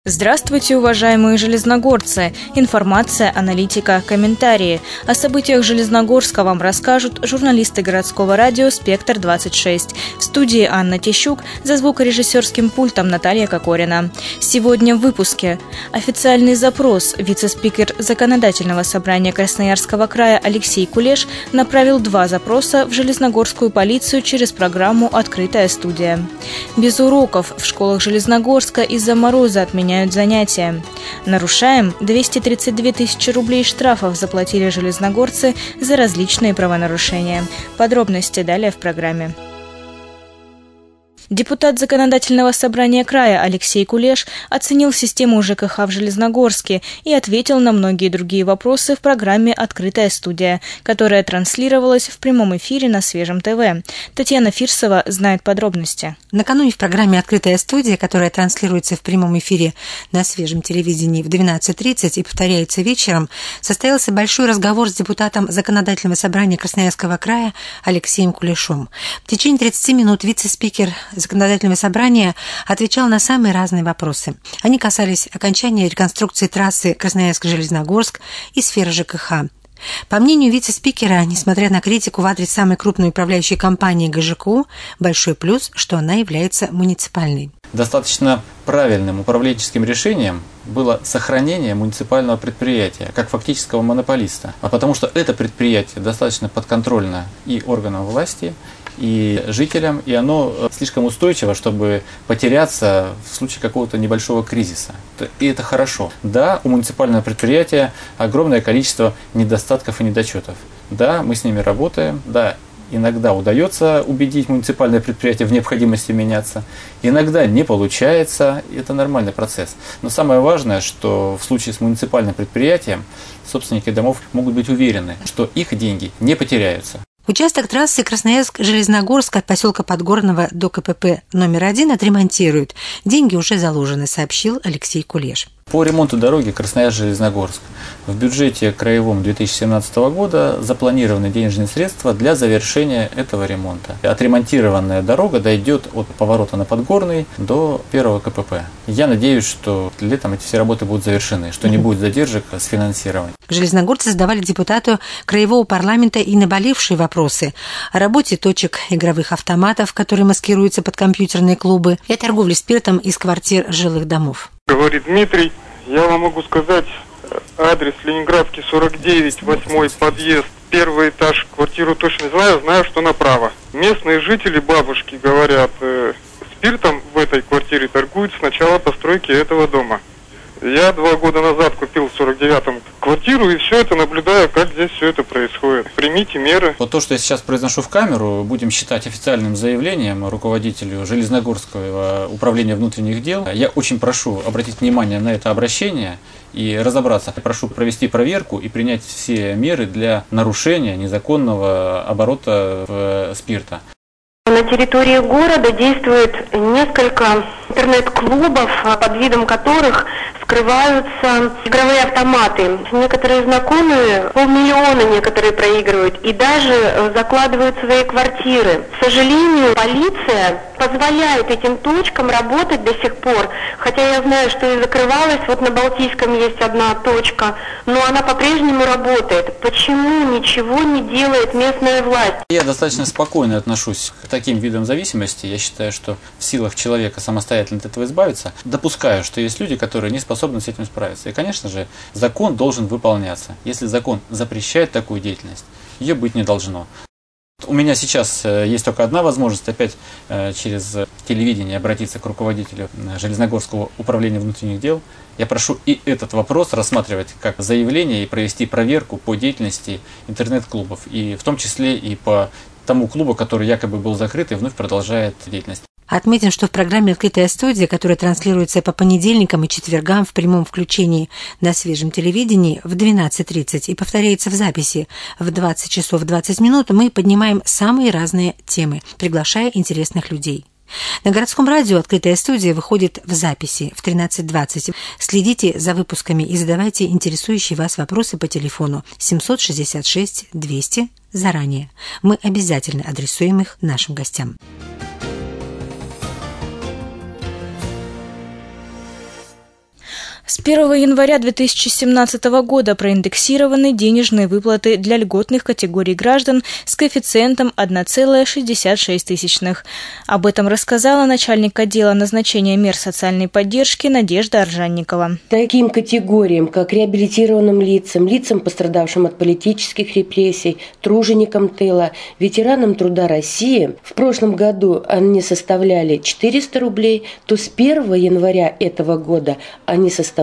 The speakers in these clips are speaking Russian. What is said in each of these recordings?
Здравствуйте, уважаемые железногорцы! Информация, аналитика, комментарии. О событиях Железногорска вам расскажут журналисты городского радио «Спектр-26». В студии Анна Тищук, за звукорежиссерским пультом Наталья Кокорина. Сегодня в выпуске. Официальный запрос. Вице-спикер Законодательного собрания Красноярского края Алексей Кулеш направил 2 запроса в Железногорскую полицию через программу «Открытая студия». Без уроков. В школах Железногорска из-за мороза отменяют занятия. Нарушаем. 232 тысячи рублей штрафов заплатили железногорцы за различные правонарушения. Подробности далее в программе. Депутат Законодательного собрания края Алексей Кулеш оценил систему ЖКХ в Железногорске и ответил на многие другие вопросы в программе «Открытая студия», которая транслировалась в прямом эфире на Свежем ТВ. Татьяна Фирсова знает подробности. Накануне в программе «Открытая студия», которая транслируется в прямом эфире на Свежем телевидении в 12:30 и повторяется вечером, состоялся большой разговор с депутатом Законодательного собрания Красноярского края Алексеем Кулешом. В течение 30 минут вице-спикер Законодательного собрания отвечал на самые разные вопросы. Они касались окончания реконструкции трассы Красноярск-Железногорск и сферы ЖКХ. По мнению вице-спикера, несмотря на критику в адрес самой крупной управляющей компании ГЖКУ, большой плюс, что она является муниципальной. Достаточно правильным управленческим решением было сохранение муниципального предприятия как фактического монополиста, а потому что это предприятие достаточно подконтрольно и органам власти, и жителям, и оно слишком устойчиво, чтобы потеряться в случае какого-то небольшого кризиса. И это хорошо. Да, у муниципального предприятия огромное количество недостатков и недочетов. Да, мы с ними работаем, да, иногда удается убедить муниципальное предприятие в необходимости меняться, иногда не получается, это нормальный процесс. Но самое важное, что в случае с муниципальным предприятием собственники домов могут быть уверены, что их деньги не потеряются. Участок трассы Красноярск-Железногорск от поселка Подгорного до КПП номер 1 отремонтируют. Деньги уже заложены, сообщил Алексей Кулеш. По ремонту дороги Красноярск-Железногорск в бюджете краевом 2017 года запланированы денежные средства для завершения этого ремонта. Отремонтированная дорога дойдет от поворота на Подгорный до первого КПП. Я надеюсь, что летом эти все работы будут завершены, что не будет задержек с финансированием. Железногорцы задавали депутату краевого парламента и наболевшие вопросы о работе точек игровых автоматов, которые маскируются под компьютерные клубы, и о торговле спиртом из квартир жилых домов. Говорит Дмитрий, я вам могу сказать адрес: Ленинградский 49, 8 подъезд, 1 этаж, квартиру точно не знаю, знаю, что направо. Местные жители, бабушки, говорят, спиртом в этой квартире торгуют с начала постройки этого дома. Я 2 года назад купил в 49-м квартиру и все это наблюдаю, как здесь все это происходит. Примите меры. Вот то, что я сейчас произношу в камеру, будем считать официальным заявлением руководителю Железногорского управления внутренних дел. Я очень прошу обратить внимание на это обращение и разобраться. Прошу провести проверку и принять все меры для нарушения незаконного оборота спирта. На территории города действует несколько интернет-клубов, под видом которых скрываются игровые автоматы. Некоторые знакомые 500 000 некоторые проигрывают и даже закладывают свои квартиры. К сожалению, полиция позволяет этим точкам работать до сих пор, хотя я знаю, что и закрывалась, вот на Балтийском есть одна точка, но она по-прежнему работает. Почему ничего не делает местная власть? Я достаточно спокойно отношусь к таким видам зависимости. Я считаю, что в силах человека самостоятельно от этого избавиться. Допускаю, что есть люди, которые не способны с этим справиться. И, конечно же, закон должен выполняться. Если закон запрещает такую деятельность, ее быть не должно. У меня сейчас есть только одна возможность опять через телевидение обратиться к руководителю Железногорского управления внутренних дел. Я прошу и этот вопрос рассматривать как заявление и провести проверку по деятельности интернет-клубов, и в том числе и по тому клубу, который якобы был закрыт и вновь продолжает деятельность. Отметим, что в программе «Открытая студия», которая транслируется по понедельникам и четвергам в прямом включении на Свежем телевидении в 12:30 и повторяется в записи в 20 часов 20 минут, мы поднимаем самые разные темы, приглашая интересных людей. На городском радио «Открытая студия» выходит в записи в 13:20. Следите за выпусками и задавайте интересующие вас вопросы по телефону 766 200 заранее. Мы обязательно адресуем их нашим гостям. С 1 января 2017 года проиндексированы денежные выплаты для льготных категорий граждан с коэффициентом 1,66. Об этом рассказала начальник отдела назначения мер социальной поддержки Надежда Аржанникова. Таким категориям, как реабилитированным лицам, лицам, пострадавшим от политических репрессий, труженикам тыла, ветеранам труда России, в прошлом году они составляли 400 рублей, то с 1 января этого года они составляют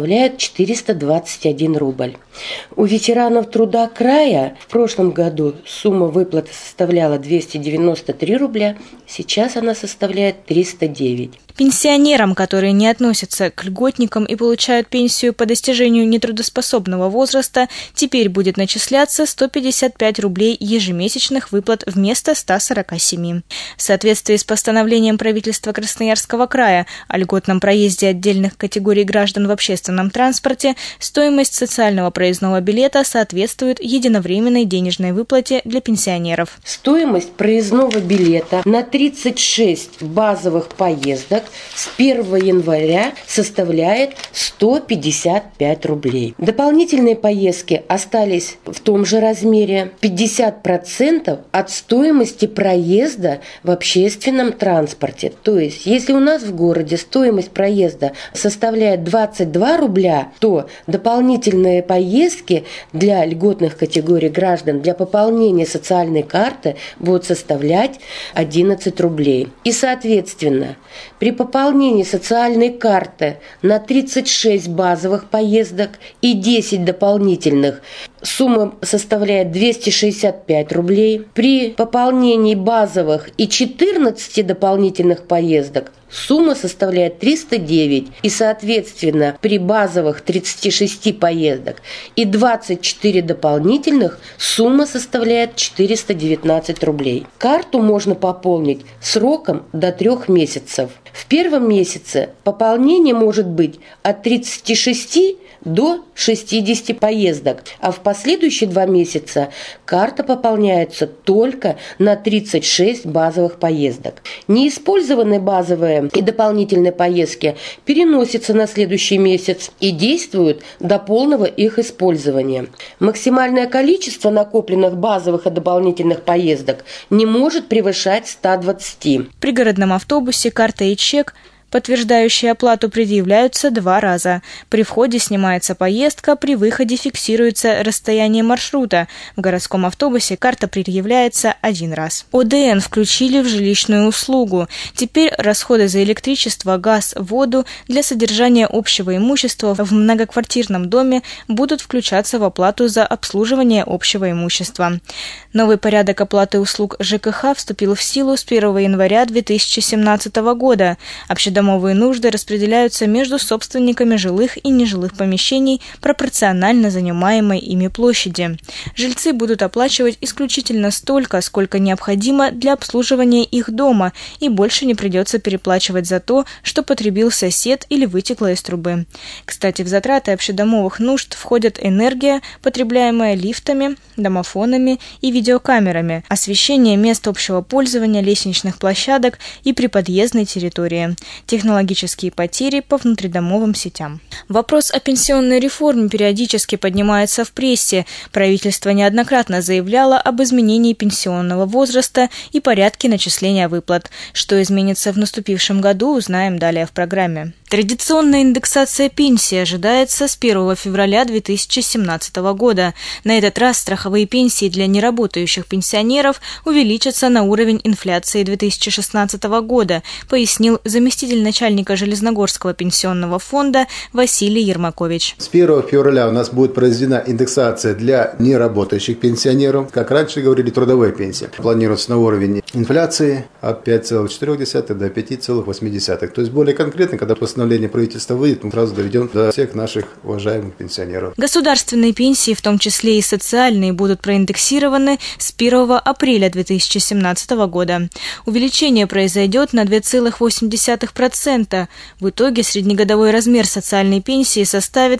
421 рубль. У ветеранов труда края в прошлом году сумма выплаты составляла 293 рубля, сейчас она составляет 309. Пенсионерам, которые не относятся к льготникам и получают пенсию по достижению нетрудоспособного возраста, теперь будет начисляться 155 рублей ежемесячных выплат вместо 147. В соответствии с постановлением правительства Красноярского края о льготном проезде отдельных категорий граждан в общественном транспорте, стоимость социального проездного билета соответствует единовременной денежной выплате для пенсионеров. Стоимость проездного билета на 36 базовых поездок с 1 января составляет 155 рублей. Дополнительные поездки остались в том же размере 50% от стоимости проезда в общественном транспорте. То есть, если у нас в городе стоимость проезда составляет 22 рубля, то дополнительные поездки для льготных категорий граждан для пополнения социальной карты будут составлять 11 рублей. И, соответственно, при пополнении социальной карты на 36 базовых поездок и 10 дополнительных сумма составляет 265 рублей. При пополнении базовых и 14 дополнительных поездок сумма составляет 309. И, соответственно, при базовых 36 поездок и 24 дополнительных сумма составляет 419 рублей. Карту можно пополнить сроком до 3 месяцев. В первом месяце пополнение может быть от 36 до 60 поездок, а в последующие 2 месяца карта пополняется только на 36 базовых поездок. Неиспользованные базовые и дополнительные поездки переносятся на следующий месяц и действуют до полного их использования. Максимальное количество накопленных базовых и дополнительных поездок не может превышать 120. В пригородном автобусе карта и чек, подтверждающие оплату, предъявляются 2 раза. При входе снимается поездка, при выходе фиксируется расстояние маршрута. В городском автобусе карта предъявляется 1 раз. ОДН включили в жилищную услугу. Теперь расходы за электричество, газ, воду для содержания общего имущества в многоквартирном доме будут включаться в оплату за обслуживание общего имущества. Новый порядок оплаты услуг ЖКХ вступил в силу с 1 января 2017 года. Домовые нужды распределяются между собственниками жилых и нежилых помещений пропорционально занимаемой ими площади. Жильцы будут оплачивать исключительно столько, сколько необходимо для обслуживания их дома, и больше не придется переплачивать за то, что потребил сосед или вытекло из трубы. Кстати, в затраты общедомовых нужд входят энергия, потребляемая лифтами, домофонами и видеокамерами, освещение мест общего пользования, лестничных площадок и приподъездной территории, технологические потери по внутридомовым сетям. Вопрос о пенсионной реформе периодически поднимается в прессе. Правительство неоднократно заявляло об изменении пенсионного возраста и порядке начисления выплат. Что изменится в наступившем году, узнаем далее в программе. Традиционная индексация пенсии ожидается с 1 февраля 2017 года. На этот раз страховые пенсии для неработающих пенсионеров увеличатся на уровень инфляции 2016 года, пояснил заместитель начальника Железногорского пенсионного фонда Василий Ермакович. С 1 февраля у нас будет произведена индексация для неработающих пенсионеров. Как раньше говорили, трудовая пенсия. Планируется на уровень инфляции от 5,4 до 5,8. То есть более конкретно, когда постановление правительства выйдет, мы сразу доведем до всех наших уважаемых пенсионеров. Государственные пенсии, в том числе и социальные, будут проиндексированы с 1 апреля 2017 года. Увеличение произойдет на 2,8%. В итоге среднегодовой размер социальной пенсии составит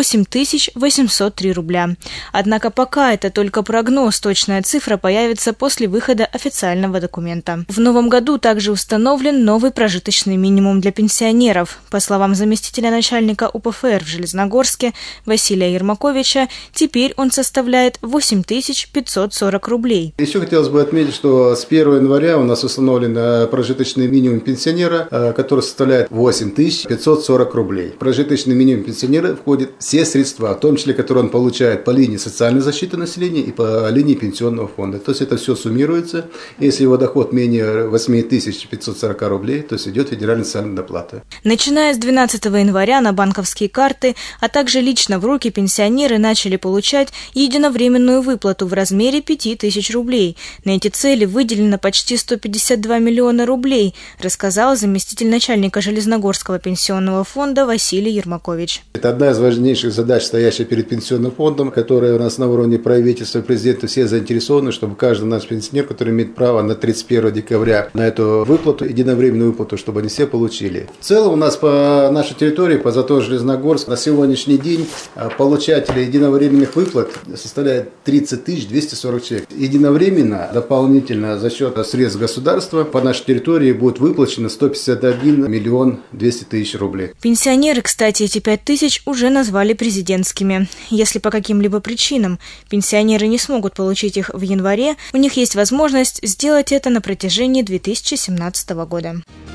8803 рубля. Однако пока это только прогноз, точная цифра появится после выхода официального документа. В новом году также установлен новый прожиточный минимум для пенсионеров. По словам заместителя начальника УПФР в Железногорске Василия Ермаковича, теперь он составляет 8540 рублей. Еще хотелось бы отметить, что с 1 января у нас установлен прожиточный минимум пенсионера, который составляет 8540 рублей. В прожиточный минимум пенсионера входят все средства, в том числе, которые он получает по линии социальной защиты населения и по линии пенсионного фонда. То есть это все суммируется. Если его доход менее 8540 рублей, то есть идет федеральная социальная доплата. Начиная с 12 января на банковские карты, а также лично в руки пенсионеры начали получать единовременную выплату в размере 5000 рублей. На эти цели выделено почти 152 миллиона рублей, рассказал заместитель начальника Железногорского пенсионного фонда Василий Ермакович. Это одна из важнейших задач, стоящая перед пенсионным фондом, которая у нас на уровне правительства и президента все заинтересованы, чтобы каждый наш пенсионер, который имеет право на 31 декабря на эту выплату, единовременную выплату, чтобы они все получили. В целом у нас по нашей территории, по ЗАТО Железногорск, на сегодняшний день получателей единовременных выплат составляет 30 240 человек. Единовременно, дополнительно за счет средств государства по нашей территории будет выплачено 151 миллион 200 тысяч рублей. Пенсионеры, кстати, эти 5000 уже назвали президентскими. Если по каким-либо причинам пенсионеры не смогут получить их в январе, у них есть возможность сделать это на протяжении 2017 года.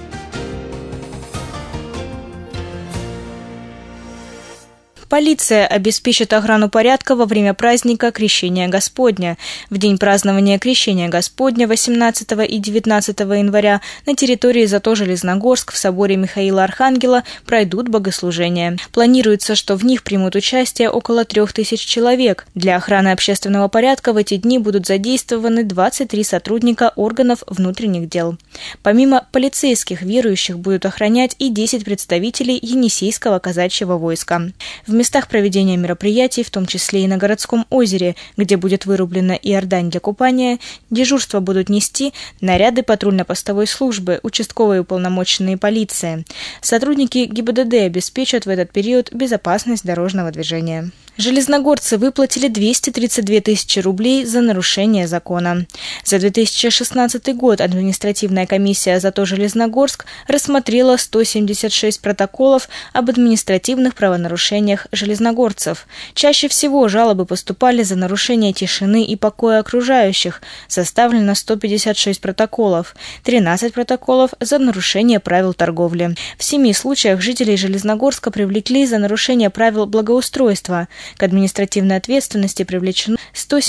Полиция обеспечит охрану порядка во время праздника Крещения Господня. В день празднования Крещения Господня 18 и 19 января на территории ЗАТО Железногорск в соборе Михаила Архангела пройдут богослужения. Планируется, что в них примут участие около 3000 человек. Для охраны общественного порядка в эти дни будут задействованы 23 сотрудника органов внутренних дел. Помимо полицейских, верующих будут охранять и 10 представителей Енисейского казачьего войска. В местах проведения мероприятий, в том числе и на городском озере, где будет вырублена иордань для купания, дежурство будут нести наряды патрульно-постовой службы, участковые уполномоченные полиции. Сотрудники ГИБДД обеспечат в этот период безопасность дорожного движения. Железногорцы выплатили 232 тысячи рублей за нарушение закона. За 2016 год административная комиссия ЗАТО Железногорск рассмотрела 176 протоколов об административных правонарушениях железногорцев. Чаще всего жалобы поступали за нарушение тишины и покоя окружающих. Составлено 156 протоколов, 13 протоколов за нарушение правил торговли. В 7 случаях жителей Железногорска привлекли за нарушение правил благоустройства. К административной ответственности привлечено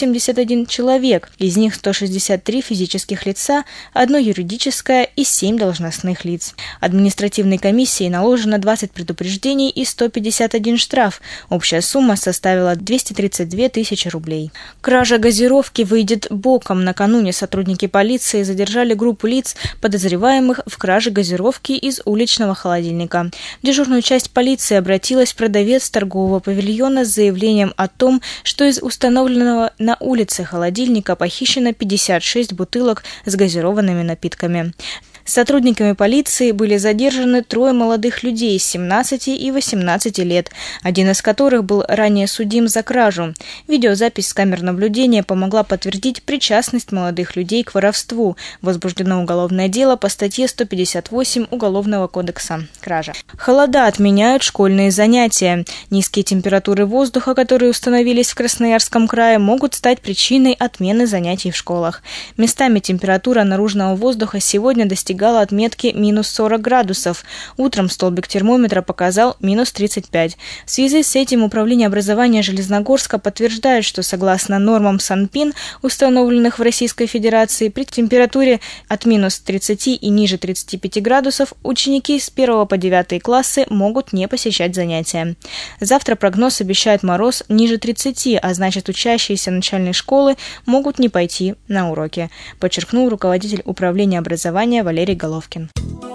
171 человек, из них 163 физических лица, 1 юридическое и 7 должностных лиц. Административной комиссией наложено 20 предупреждений и 151 штраф. Общая сумма составила 232 тысячи рублей. Кража газировки выйдет боком. Накануне сотрудники полиции задержали группу лиц, подозреваемых в краже газировки из уличного холодильника. В дежурную часть полиции обратилась продавец торгового павильона с заявлением о том, что из установленного на улице холодильника похищено 56 бутылок с газированными напитками. Сотрудниками полиции были задержаны 3 молодых людей 17 и 18 лет, один из которых был ранее судим за кражу. Видеозапись с камер наблюдения помогла подтвердить причастность молодых людей к воровству. Возбуждено уголовное дело по статье 158 Уголовного кодекса «Кража». Холода отменяют школьные занятия. Низкие температуры воздуха, которые установились в Красноярском крае, могут стать причиной отмены занятий в школах. Местами температура наружного воздуха сегодня достигала отметки минус 40 градусов. Утром столбик термометра показал минус 35. В связи с этим Управление образования Железногорска подтверждает, что согласно нормам СанПин, установленных в Российской Федерации, при температуре от минус 30 и ниже 35 градусов ученики с 1 по 9 классы могут не посещать занятия. Завтра прогноз обещает мороз ниже 30, а значит учащиеся начальной школы могут не пойти на уроки, подчеркнул руководитель Управления образования Валерий Головкин.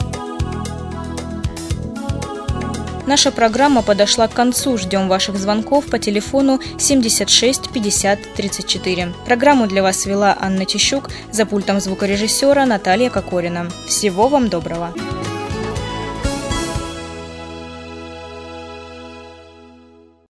Наша программа подошла к концу. Ждем ваших звонков по телефону 76 50 34. Программу для вас вела Анна Тищук, за пультом звукорежиссера Наталья Кокорина. Всего вам доброго!